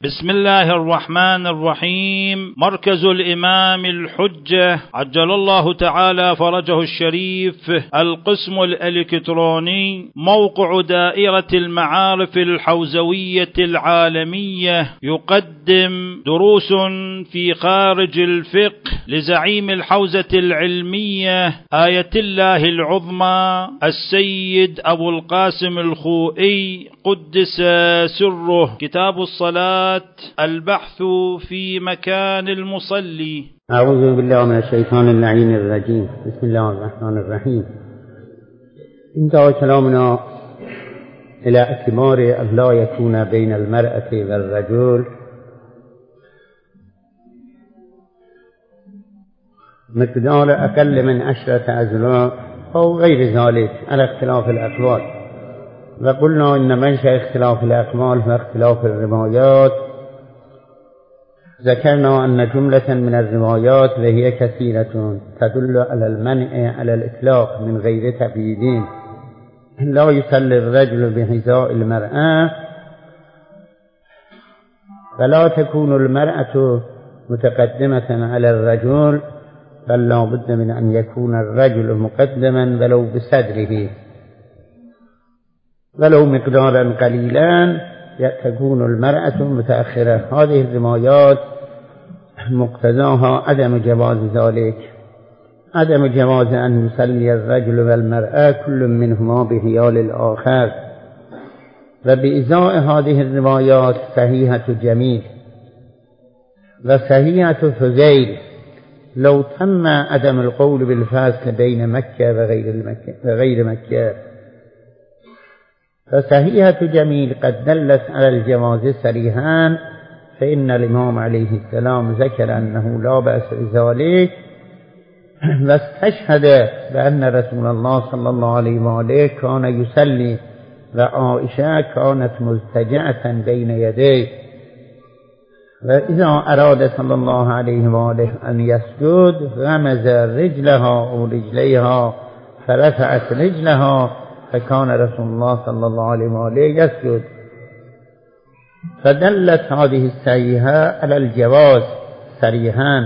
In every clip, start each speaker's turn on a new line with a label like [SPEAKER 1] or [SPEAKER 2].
[SPEAKER 1] بسم الله الرحمن الرحيم. مركز الإمام الحجة عجل الله تعالى فرجه الشريف، القسم الإلكتروني، موقع دائرة المعارف الحوزوية العالمية، يقدم دروس في خارج الفقه لزعيم الحوزة العلمية آية الله العظمى السيد أبو القاسم الخوئي قدس سره. كتاب الصلاة، البحث في مكان المصلي.
[SPEAKER 2] أعوذ بالله من الشيطان اللعين الرجيم. بسم الله الرحمن الرحيم. انتهى كلامنا إلى اعتبار أن لا يكون بين المرأة والرجل مقدار أقل من 10 أذرع أو غير ذلك على اختلاف الأقوال. وقلنا إن منشأ اختلاف الأقوال واختلاف الروايات، ذكرنا أن جملة من الروايات وهي كثيرة تدل على المنع على الإطلاق من غير تقييد. لا يصلي الرجل بحذاء المرأة، فلا تكون المرأة متقدمة على الرجل، بل لا بد من أن يكون الرجل مقدما ولو بصدره، ولو مقدارا قليلا تكون المرأة متأخرة. هذه الروايات مقتضاها عدم جواز ذلك، عدم جواز أن يصلي الرجل والمرأة كل منهما بحيال الآخر. وبإزاء هذه الروايات صحيحة جميل وصحيحة فضيل لو تم عدم القول بالفصل بين مكة وغير مكة. فصحيحة جميل قد دلت على الجواز صريحا، فإن الإمام عليه السلام ذكر أنه لا بأس بذلك، واستشهد بأن رسول الله صلى الله عليه وآله كان يصلي وعائشة كانت مضطجعة بين يديه، وإذا أراد صلى الله عليه وآله أن يسجد غمز رجلها أو رجليها فرفعت رجلها، فكان رسول الله صلى الله عليه وآله يسجد. فدلت هذه الصحيحة على الجواز صريحا.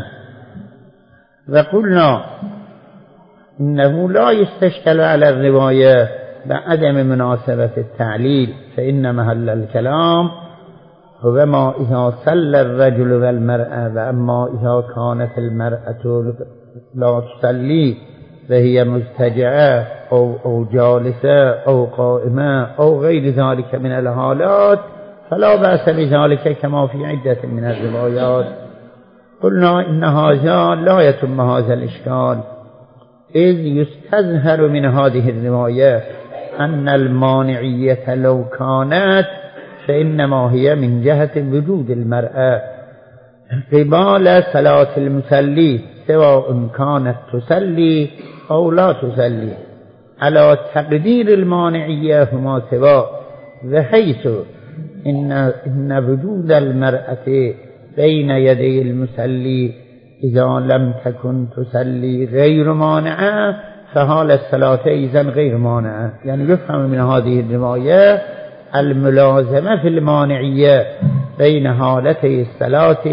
[SPEAKER 2] وقلنا إنه لا يستشكل على الرواية بعدم مناسبة التعليل، فإن محل الكلام هو ما إذا صلى الرجل والمرأة، وأما إذا كانت المرأة لا تصلي وهي مضطجعة أو جالسة أو قائمة أو غير ذلك من الحالات فلا بأس بذلك كما في عدة من الروايات. قلنا إن هذا لا يتم هذا الإشكال، إذ يستظهر من هذه الرواية أن المانعية لو كانت فإنما هي من جهة وجود المرأة قبال صلاة المصلي، سواء كانت تصلي أو لا تصلي، على تقدير المانعية هما سواء، بحيث إن وجود المرأة بين يدي المصلي إذا لم تكن تصلي غير مانعة، فحال الصلاة إذن غير مانعة. يعني يفهم من هذه الرواية الملازمة في المانعية بين حالتي الصلاة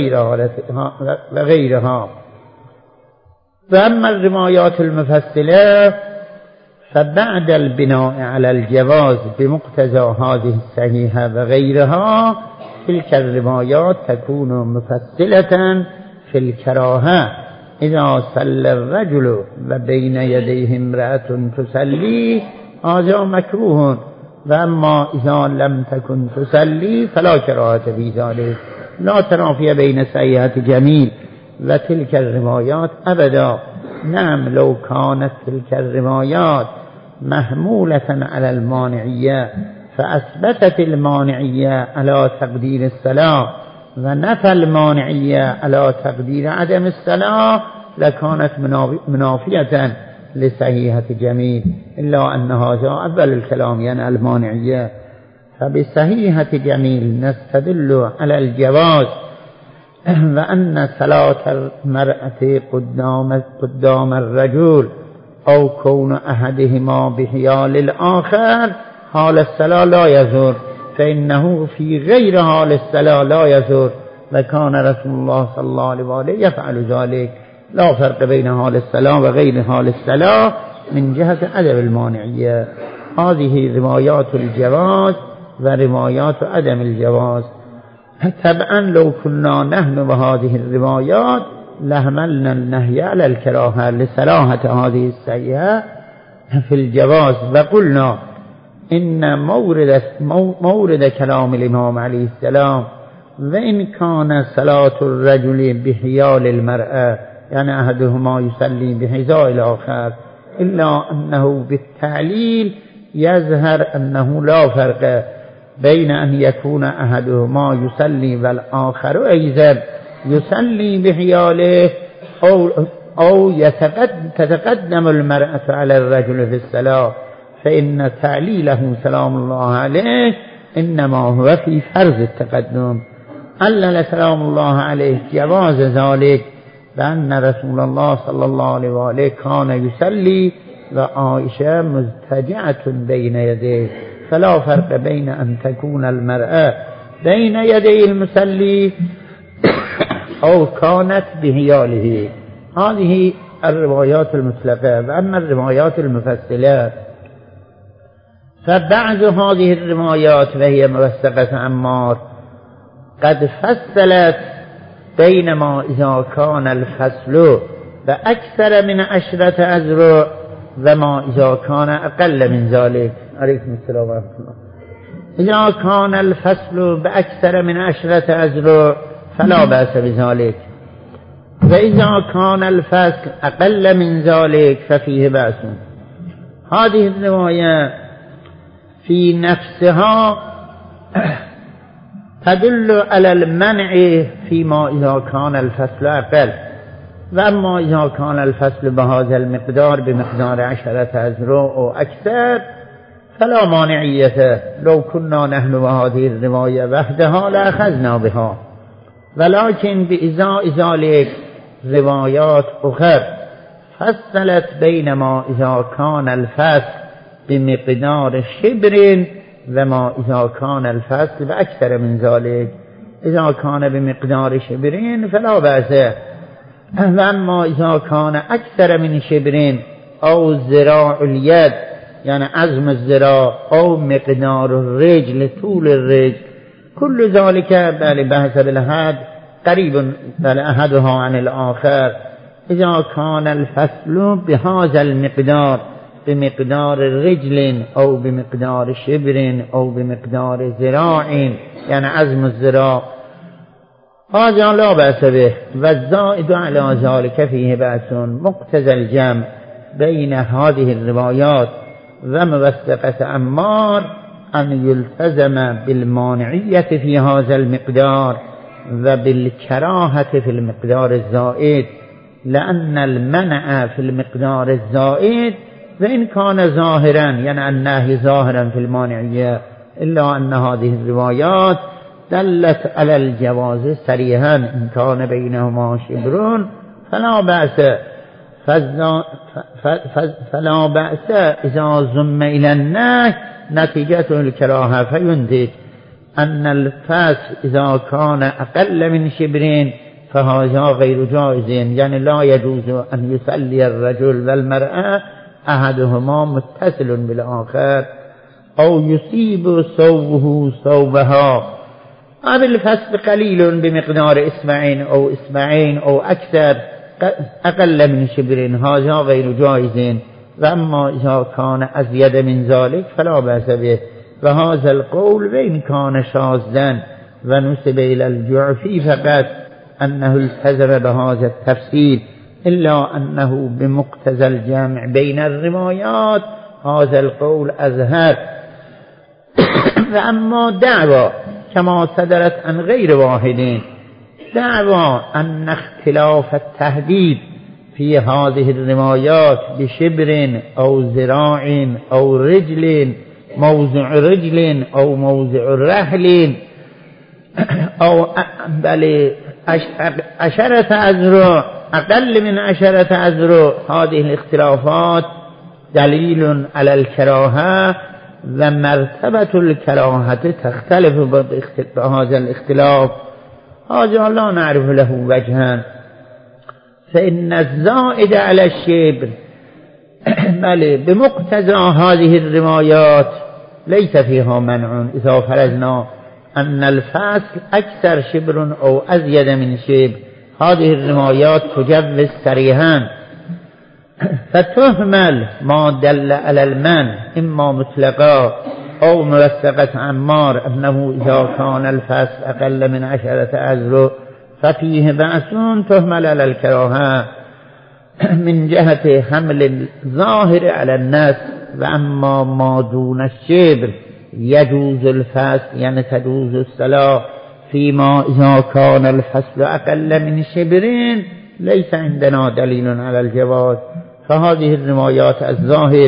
[SPEAKER 2] وغيرها. فأما الروايات المفصلة فبعد البناء على الجواز بمقتضى هذه الصحيحة وغيرها، تلك الروايات تكون مفصلة في الكراهة إذا صلى الرجل وبين يديه امرأة تصلي، هذا مكروه، وأما إذا لم تكن تصلي فلا كراهة في ذلك. لا تنافي بين صحيحة جميل وتلك الروايات أبدا. نعم، لو كانت تلك الروايات محمولة على المانعية فأثبتت المانعية على تقدير الصلاة ونفى المانعية على تقدير عدم الصلاة، لكانت منافية لصحيحة جميل، إلا أن هذا أول الكلام يعني المانعية. فبصحيحة جميل نستدل على الجواز، وأن صلاة المرأة قدام الرجل أو كون أحدهما بحيال الآخر حال الصلاة لا يزور، فإنه في غير حال الصلاة لا يزور وكان رسول الله صلى الله عليه وآله يفعل ذلك. لا فرق بين حال الصلاة وغير حال الصلاة من جهة عدم المانعية. هذه روايات الجواز وروايات عدم الجواز. طبعا لو كنا نحن بهذه الروايات لحملنا النهي على الكراهة لصراحة هذه الصحيحة في الجواز، وقلنا إن مورد كلام الإمام عليه السلام وإن كان صلاة الرجل بحيال المرأة يعني أحدهما يصلي بحذاء الآخر، إلا أنه بالتعليل يظهر أنه لا فرق بين أن يكون أحدهما يصلي والآخر أيضا يصلي بحياله أو تتقدم المرأة على الرجل في الصلاة، فإن تعليله سلام الله عليه إنما هو في فرض التقدم. علل سلام الله عليه جواز ذلك بأن رسول الله صلى الله عليه وآله كان يصلي وعائشة مضطجعة بين يديه، فلا فرق بين أن تكون المرأة بين يدي المصلي أو كانت بحياله. هذه الروايات المطلقة. وأما الروايات المفصلة فبعض هذه الروايات وهي موثقة عمار قد فصلت بينما إذا كان الفصل بأكثر من 10 أذرع وما إذا كان أقل من ذلك. عليكم السلام ورحمة الله. إذا كان الفصل بأكثر من 10 أذرع فلا بأس بذلك، وإذا كان الفصل أقل من ذلك ففيه بأس. هذه الرواية في نفسها تدل على المنع فيما إذا كان الفصل أقل، وأما إذا كان الفصل بهذا المقدار بمقدار 10 أذرع أو أكثر فلا مانعية. لو كنا نحن بهذه الرواية وحدها لأخذنا بها، ولكن بإزاء ذلك روايات أخرى فصلت بينما إذا كان الفصل بمقدار شبر وما إذا كان الفصل بأكثر من ذلك. إذا كان بمقدار شبرين فلا بأس، وأما إذا كان أكثر من شبرين أو ذراع اليد يعني عظم الذراع أو مقدار الرجل طول الرجل، كل ذلك بحسب الحد قريب أحدها عن الآخر. إذا كان الفصل بهذا المقدار بمقدار رجل أو بمقدار شبر أو بمقدار ذراع يعني عظم الذراع هذا لا بأس به. والزائد على ذلك فيه بأس مقتضى الجمع بين هذه الروايات وموثقة عمار أن يلتزم بالمانعية في هذا المقدار وبالكراهة في المقدار الزائد، لأن المنع في المقدار الزائد وإن كان ظاهرا يعني النهي ظاهرا في المانعية، إلا أن هذه الروايات دلت على الجواز صريحا. إن كان بينهما شبر فلا بأس، فلا بأس إذا ضم إلى النهي نتيجة الكراهة، فينتج أن الفصل إذا كان أقل من شبرين فهذا غير جائز، يعني لا يجوز أن يصلي الرجل والمرأة أحدهما متصل بالآخر أو يصيب ثوبه ثوبها، أو الفصل قليل بمقدار إصبعين أو أكثر أقل من شبر، هذا غير جائز. وأما إذا كان أزيد من ذلك فلا بأس به. وهذا القول وإن كان شاذا ونسب إلى الجعفي فقط أنه التزم بهذا التفسير، إلا أنه بمقتضى الجمع بين الروايات هذا القول أظهر. وأما دعوى كما صدرت عن غير واحد، دعوى أن اختلاف التهديد في هذه الروايات بشبر أو ذراع أو رجل، موضع رجل أو موضع رحل أو بل 10 أذرع أقل من 10 أذرع، هذه الاختلافات دليل على الكراهة و مرتبة الكراهة تختلف بهذا الاختلاف. هذا لا نعرف له وجها. فإن الزائد على الشبر بل بمقتضى هذه الروايات ليس فيها منع إذا فرضنا أن الفصل أكثر شبر أو أزيد من شبر. هذه الروايات تجوز صريحا، فتهمل ما دل على المنع إما مطلقا أو موثقة عمار أنه إذا كان الفصل أقل من 10 أذرع ففيه بأس، تهمل على الكراهة من جهة حمل الظاهر على الناس. وأما ما دون الشبر يجوز الفصل، يعني تجوز الصلاة فيما إذا كان الفصل أقل من شبرين، ليس عندنا دليل على الجواز. فهذه الروايات الظاهر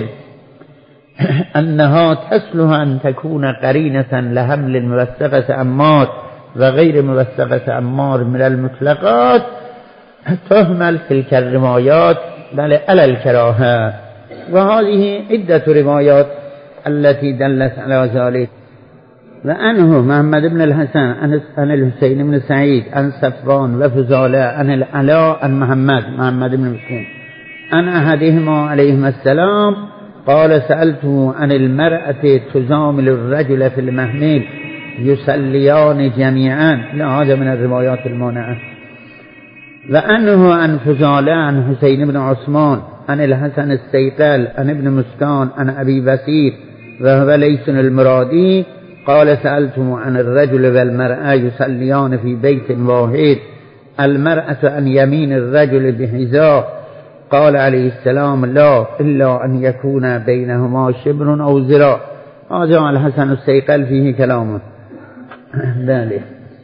[SPEAKER 2] أنها تصلح أن تكون قرينة لحمل موثقة عمار وغير موثقة عمار من المطلقات، تهمل تلك الروايات بل على الكراهة. وهذه عدة روايات التي دلت على ذلك. وأنه محمد بن الحسن عن الحسين بن سعيد عن صفوان وفضالة عن العلاء عن محمد بن مسلم عن أحدهما عليهما السلام قال سألته عن المرأة تزامل الرجل في المحمل يصليان جميعا. لا، هذا من الروايات المانعة. وأنه عن فضالة عن حسين بن عثمان عن الحسن السيقل عن ابن مسكان عن أبي بصير وهو ليس المرادي قال سألته عن الرجل والمرأة يصليان في بيت واحد، المرأة عن يمين الرجل بحذاء، قال عليه السلام لا إلا أن يكون بينهما شبر أو ذراع. هذا الحسن السيقل فيه كلام ذلك.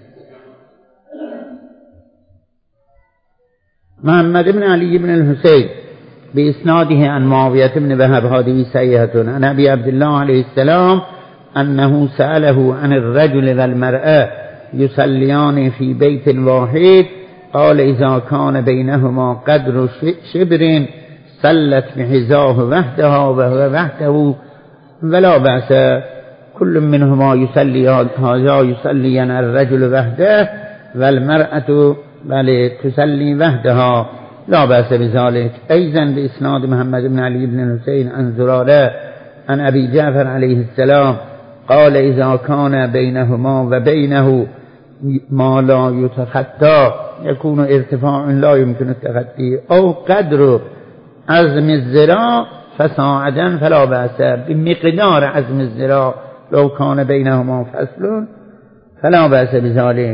[SPEAKER 2] محمد بن علي بن الحسين بإسناده عن معاوية بن وهب هذه سيئة عن أبي عبد الله عليه السلام أنه سأله عن الرجل والمرأة يصليان في بيت واحد، قال إذا كان بينهما قدر شبر صلت بحذاه وحدها وهو وحده ولا بأس. كل منهما يصلي، هذا يصلي الرجل وحده والمرأة بل تصلي وحدها لا بأس بذلك. أيضا بإسناد محمد بن علي بن الحسين عن زرارة عن أبي جعفر عليه السلام قال إذا كان بينهما وبينه ما لا يتخطى يكون ارتفاع لا يمكن التخطي أو قدر عزم الذراع فصاعدا فلا بأس، بمقدار عزم الذراع لو كان بينهما فصل فلا بأس بذلك.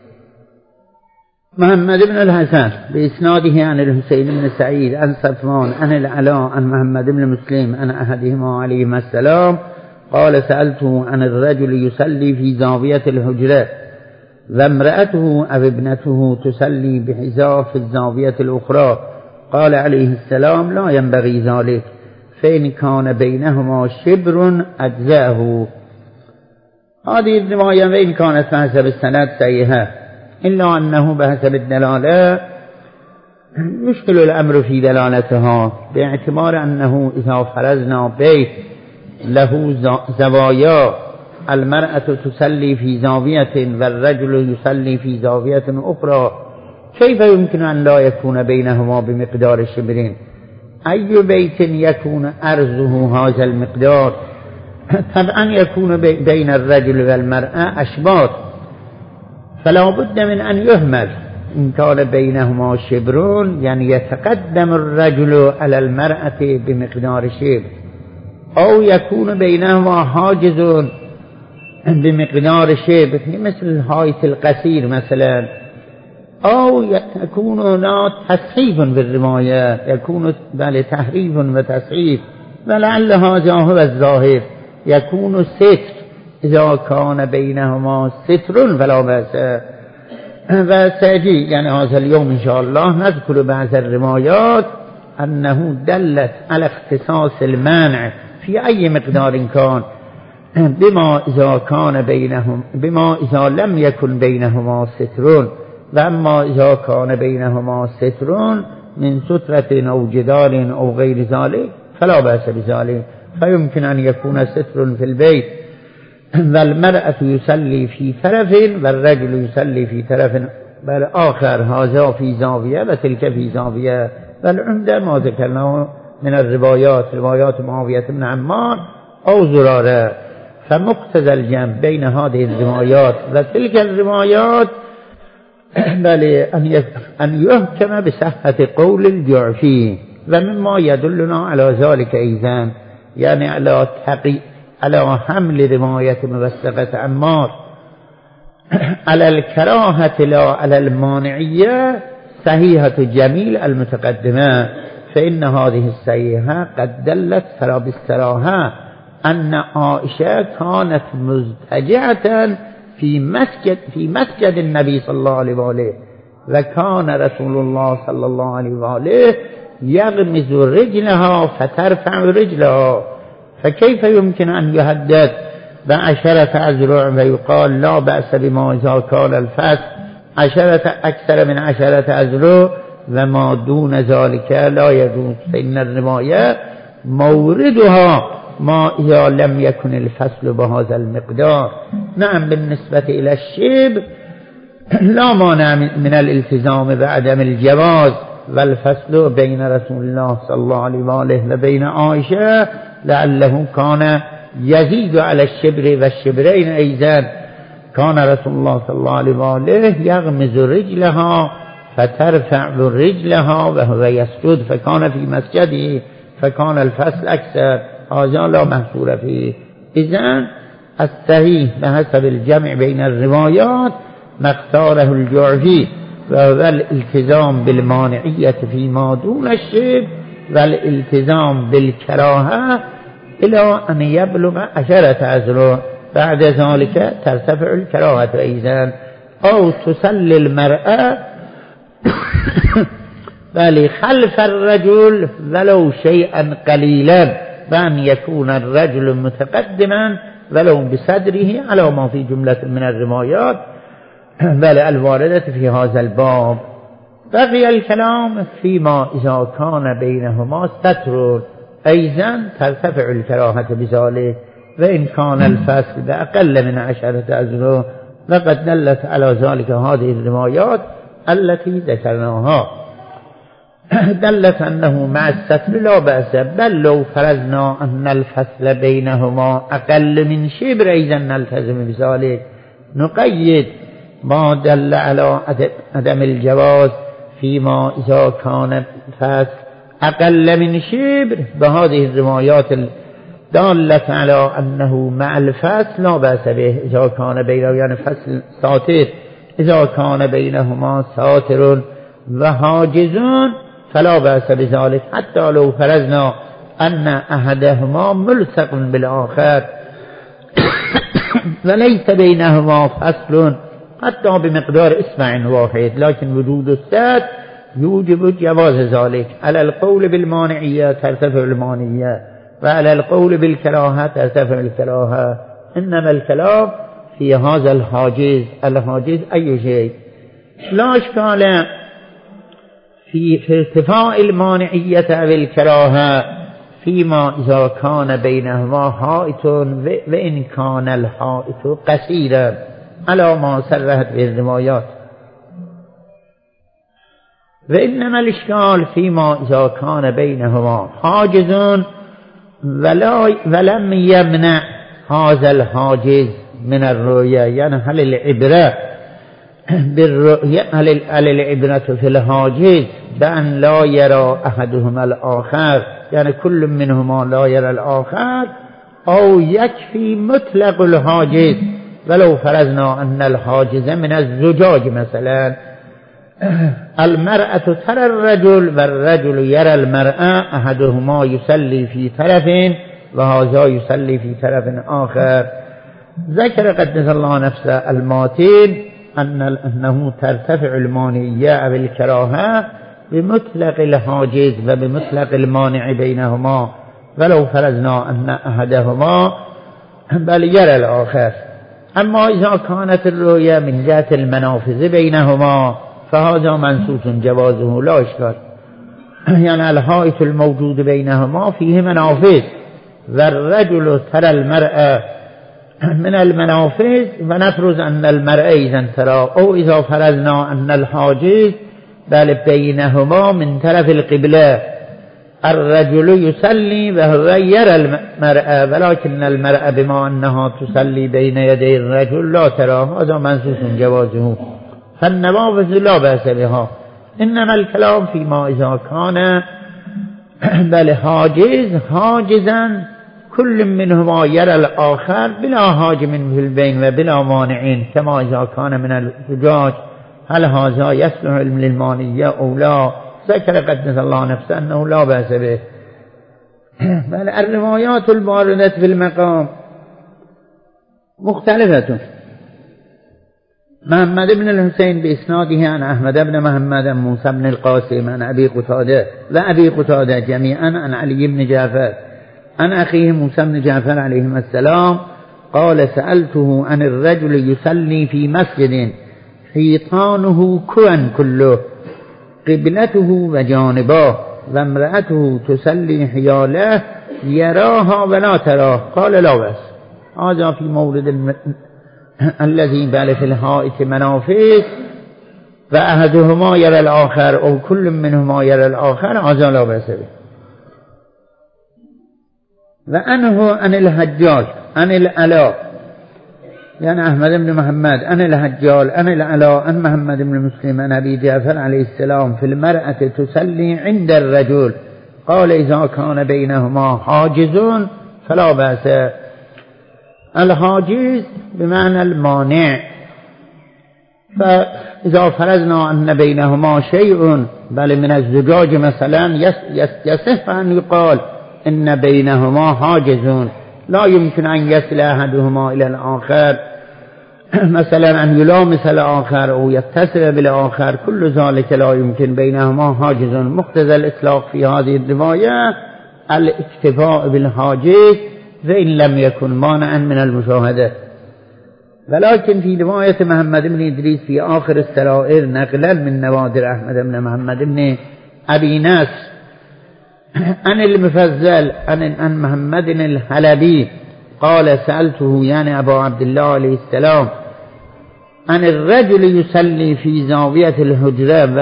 [SPEAKER 2] محمد بن الحسن بإسناده عن الحسين بن سعيد عن صفوان عن العلاء عن محمد بن مسلم عن أحدهما عليهما السلام قال سألته عن الرجل يصلي في زاوية الحجرة وامرأته أو ابنته تصلي بحذاء في الزاوية الأخرى، قال عليه السلام لا ينبغي ذلك، فإن كان بينهما شبر أجزاه. هذه الرواية وإن كانت بحسب السند سيئة إلا أنه بحسب الدلالة يشكل الأمر في دلالتها، باعتبار أنه إذا فرضنا بيت له زوايا المرأة تصلي في زاوية والرجل يصلي في زاوية أخرى، كيف يمكن أن لا يكون بينهما بمقدار شبرين؟ أي بيت يكون أرزه هذا المقدار؟ طبعا يكون بين الرجل والمرأة أشباط، فلا بد من أن يهمل. إن كان بينهما شبرون يعني يتقدم الرجل على المرأة بمقدار شبر، أو يكون بينهما حاجز بمقدار شبر مثل الهايت القصير مثلا، أو يكون هناك تصحيف بالرواية، يكون تحريف وتصحيف، ولعل هذا هو الظاهر، يكون ستر إذا كان بينهما ستر فلا بأس. وسيجي يعني هذا اليوم إن شاء الله نذكر بعض الروايات أنه دلت على اختصاص المانع في أي مقدار كان بما إذا كان بينهم، بما إذا لم يكن بينهما سترون، وأما إذا كان بينهما سترون من سترة أو جدار أو غير ذلك فلا بأس بذلك. فيمكن أن يكون ستر في البيت والمرأة يصلي في طرف والرجل يصلي في طرف بل آخر، هذا في زاوية وتلك في زاوية. والعمدة ما ذكرناه من الروايات، روايات معاوية بن عمار أو زرارة، فمقتضى الجمع بين هذه الروايات وتلك الروايات بل أن يحكم بصحة قول الجعفي. ومما يدلنا على ذلك أيضا يعني على حمل رواية موثقة عمار على الكراهة لا على المانعية صحيحة جميل المتقدمة، فإن هذه الصحيحة قد دلت بالصراحة أن عائشة كانت مضطجعة في مسجد النبي صلى الله عليه وآله، وكان رسول الله صلى الله عليه وآله يغمز رجلها فترفع رجلها، فكيف يمكن أن يهدد ب10 أذرع ويقال لا بأس بما إذا كان الفسق أكثر من 10 أذرع وما دون ذلك لا يجوز؟ فإن الرواية موردها ما إذا لم يكن الفصل بهذا المقدار. نعم بالنسبة إلى الشبر لا مانع من الالتزام بعدم الجواز، والفصل بين رسول الله صلى الله عليه وآله وبين عائشة لعله كان يزيد على الشبر والشبرين أيضا. كان رسول الله صلى الله عليه وآله يغمز رجلها فترفع رجلها وهو يسجد، فكان في مسجده فكان الفصل أكثر، هذا لا محصور فيه. إذن الصحيح بحسب الجمع بين الروايات ما اختاره الجعفي، وهو الالتزام بالمانعية فيما دون الشبه والالتزام بالكراهة إلى أن يبلغ 10 أذرع، بعد ذلك ترتفع الكراهة أيضا. أو تصلي المرأة بل خلف الرجل ولو شيئا قليلا، بأن يكون الرجل متقدما ولو بصدره على ما في جملة من الروايات بل الواردة في هذا الباب. بقي الكلام فيما إذا كان بينهما ستر، أيضا ترتفع الكراهة بذلك، وإن كان الفصل بأقل من 10 أذرع، لقد دلت على ذلك هذه الروايات التي ذكرناها، دلت أنه مع الستر لا بأس، بل لو فرضنا أن الفصل بينهما أقل من شبر أيضا نلتزم بذلك. نقيد ما دل على عدم الجواز فيما إذا كان الفصل أقل من شبر بهذه الروايات الدالة على أنه مع الفصل لا بأس به إذا كان بينه يعني فصل ساتر، إذا كان بينهما ساتر وحاجزون فلا بأس بذلك، حتى لو فرضنا أن أحدهما ملصق بالآخر وليس بينهما فصل حتى بمقدار إصبع واحد، لكن وجود الستر يوجب جواز ذلك. على القول بالمانعية ترتفع المانعية، وعلى القول بالكراهة ترتفع الكراهة. إنما الكلام في هذا الحاجز أي شيء، لا إشكال في ارتفاع المانعية بالكراهة فيما إذا كان بينهما حائط وإن كان الحائط قصيرا على ما صرحت به الروايات. وإنما الإشكال فيما إذا كان بينهما حاجز ولم يمنع هذا الحاجز من الرؤية، يعني هل العبرة بالرؤية، هل العبرة في الحاجز بأن لا يرى أحدهما الآخر، يعني كل منهما لا يرى الآخر، أو يكفي مطلق الحاجز ولو فرضنا أن الحاجز من الزجاج مثلا، المرأة ترى الرجل والرجل يرى المرأة، أحدهما يصلي في طرف وهذا يصلي في طرف آخر. ذكر قدس الله نفسه الماتين أنه ترتفع المانعية بالكراهة بمطلق الحاجز وبمطلق المانع بينهما، ولو فرضنا أن أحدهما بل يرى الآخر. أما إذا كانت الرؤية من جهة المنافذ بينهما فهذا منصوص جوازه لا إشكال، يعني الحائط الموجود بينهما فيه منافذ، والرجل ترى المرأة من المنافذ ونفرض أن المرأة إذا ترى، أو إذا فرضنا أن الحاجز بل بينهما من طرف القبلة الرجل يصلي وهو يرى المرأة، ولكن المرأة بما أنها تصلي بين يدي الرجل لا ترى، هذا منصوص جوازه، فالنوافذ لا بأس بها. إنما الكلام فيما إذا كان بل حاجزا كل منهما يرى الآخر بلا حاجم في البين وبلا مانعين، كما إذا كان من الزجاج، هل هذا يصلح للمانية أو لا؟ ذكر قدس الله نفسه أنه لا بأس به. بل الروايات الواردة في المقام مختلفة. محمد بن الحسين بإسناده عن أحمد بن محمد موسى بن القاسم عن أبي قتادة وأبي قتادة جميعا عن علي بن جعفر عن أخيه موسى بن جعفر عليهما السلام قال سألته عن الرجل يصلي في مسجد حيطانه كوى كله قبلته وجانباه وامرأته تصلي حياله يراها ولا تراه، قال لا بأس. هذا في مورد الذي بال في الحائط منافذ وأحدهما يرى الآخر أو كل منهما يرى الآخر، هذا لا بأس به. وأنه عن الحجاج عن العلاء يعني أحمد بن محمد عن الحجاج عن العلاء عن محمد بن مسلم عن أبي جعفر عليه السلام في المرأة تصلي عند الرجل، قال إذا كان بينهما حاجز فلا بأس. الحاجز بمعنى المانع، فإذا فرضنا أن بينهما شيء بل من الزجاج مثلا يصح أن يقال إن بينهما حاجز، لا يمكن أن يصل أحدهما إلى الآخر، مثلا أن يلامس الآخر أو يتصل بالآخر، كل ذلك لا يمكن، بينهما حاجز. مقتضى الإطلاق في هذه الرواية الاكتفاء بالحاجز فإن لم يكن مانعا من المشاهدة. ولكن في رواية محمد بن إدريس في آخر السرائر نقلا من نوادر أحمد بن محمد بن أبي ناس عن المفزل عن محمد الحلبي قال سألته يعني أبو عبد الله عليه السلام عن الرجل يصلي في زاوية الحجرة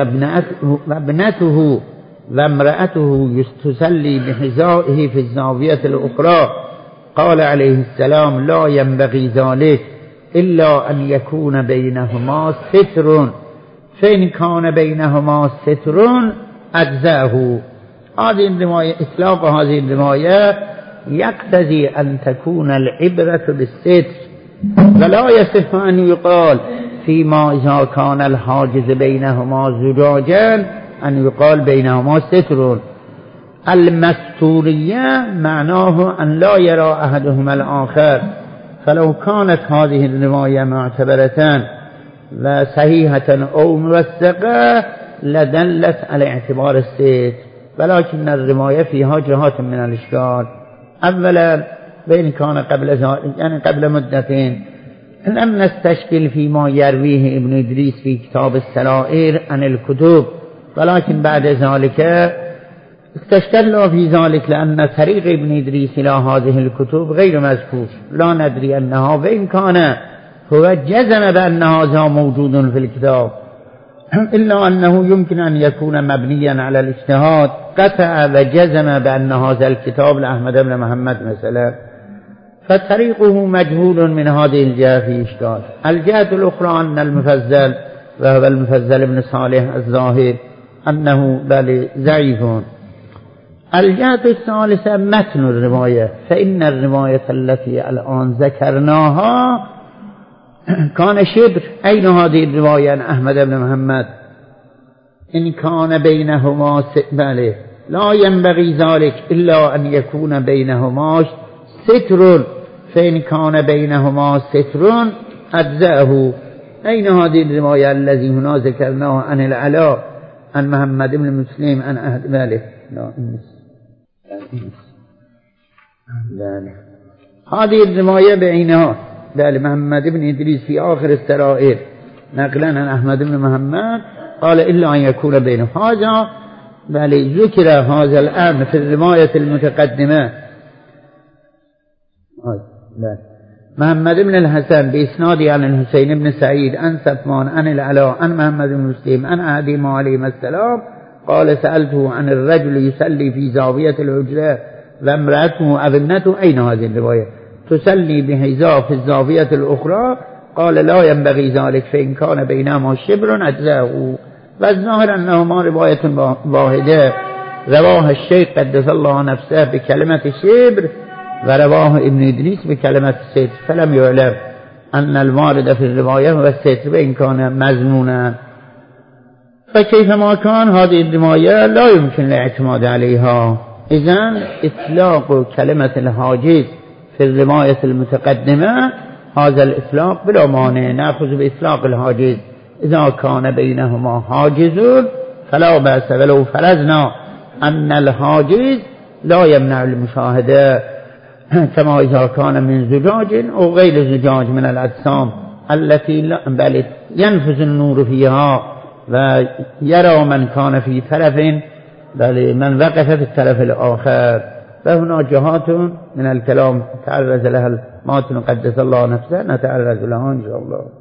[SPEAKER 2] وابنته وامرأته تصلي بحذائه في الزاوية الأخرى، قال عليه السلام لا ينبغي ذلك إلا أن يكون بينهما ستر، فإن كان بينهما ستر أجزاه. هذه الرواية إطلاق هذه الرواية يقتضي أن تكون العبرة بالستر، ولا يصح أن يقال فيما إذا كان الحاجز بينهما زجاجا أن يقال بينهما ستر. المستورية معناه أن لا يرى أحدهما الآخر، فلو كانت هذه الرواية معتبرة وصحيحة أو موثقة لدلت على اعتبار الستر، ولكن الرواية فيها جهات من الإشكال. أولا بين كان قبل يعني قبل مدتين لم نستشكل فيما يرويه ابن إدريس في كتاب السرائر عن الكتب، ولكن بعد ذلك استشكلنا في ذلك لأن طريق ابن إدريس إلى هذه الكتب غير مذكور، لا ندري أنها وإن كان هو جزم بأن هذا موجود في الكتاب، إلا أنه يمكن أن يكون مبنيا على الاجتهاد، قطع وجزم بأن هذا الكتاب لأحمد بن محمد مثلا، فطريقه مجهول من هذه الجهة في إشكال. الجهة الأخرى أن المفزل وهو المفزل بن صالح الظاهر أنه بل ضعيف. الجهة الثالثة متن الرواية، فإن الرواية التي الآن ذكرناها كان شبر. أين هذه الرواية عن أحمد بن محمد؟ إن كان بينهما بله لا ينبغي ذلك إلا أن يكون بينهما ستر، فإن كان بينهما ستر أجزأه. أين هذه الرواية الذي هنا ذكرناها عن العلاء عن محمد بن مسلم عن أحد بله؟ هذه الرواية بعينها بل محمد بن إدريس في آخر السرائر نقلا عن أحمد بن محمد قال إلا أن يكون بينه هذا، بل ذكر هذا الأمر في الرواية المتقدمة محمد بن الحسن بإسنادي عن الحسين بن سعيد عن صفوان عن العلاء عن محمد بن مسلم عن أحدهم عليه السلام قال سألته عن الرجل يصلي في زاوية الحجرة وامرأته ابنته. أين هذه الرواية؟ تصلي بحذاء في الزاوية الأخرى. قال لا ينبغي ذلك فإن كان بينهما شبر أجزاه. والظاهر أنهما رواية واحدة رواه الشيخ قدس الله نفسه بكلمة الشبر ورواه ابن إدريس بكلمة الستر، فلم يعلم أن المارد في الرواية هو الستر وإن كان مضمونا. فكيفما كان هذه الرواية لا يمكن الاعتماد عليها. إذن إطلاق كلمة الحاجز في الرواية المتقدمة هذا الإطلاق بلا مانع، نأخذ بإطلاق الحاجز إذا كان بينهما حاجز فلا بأس، ولو فرضنا أن الحاجز لا يمنع المشاهدة كما إذا كان من زجاج أو غير زجاج من الأجسام التي بل ينفذ النور فيها ويرى من كان في طرف بل من وقف في الطرف الآخر. فهنا جهات من الكلام تعرض لها الماتن قدس الله نفسه نتعرض لها إن شاء الله.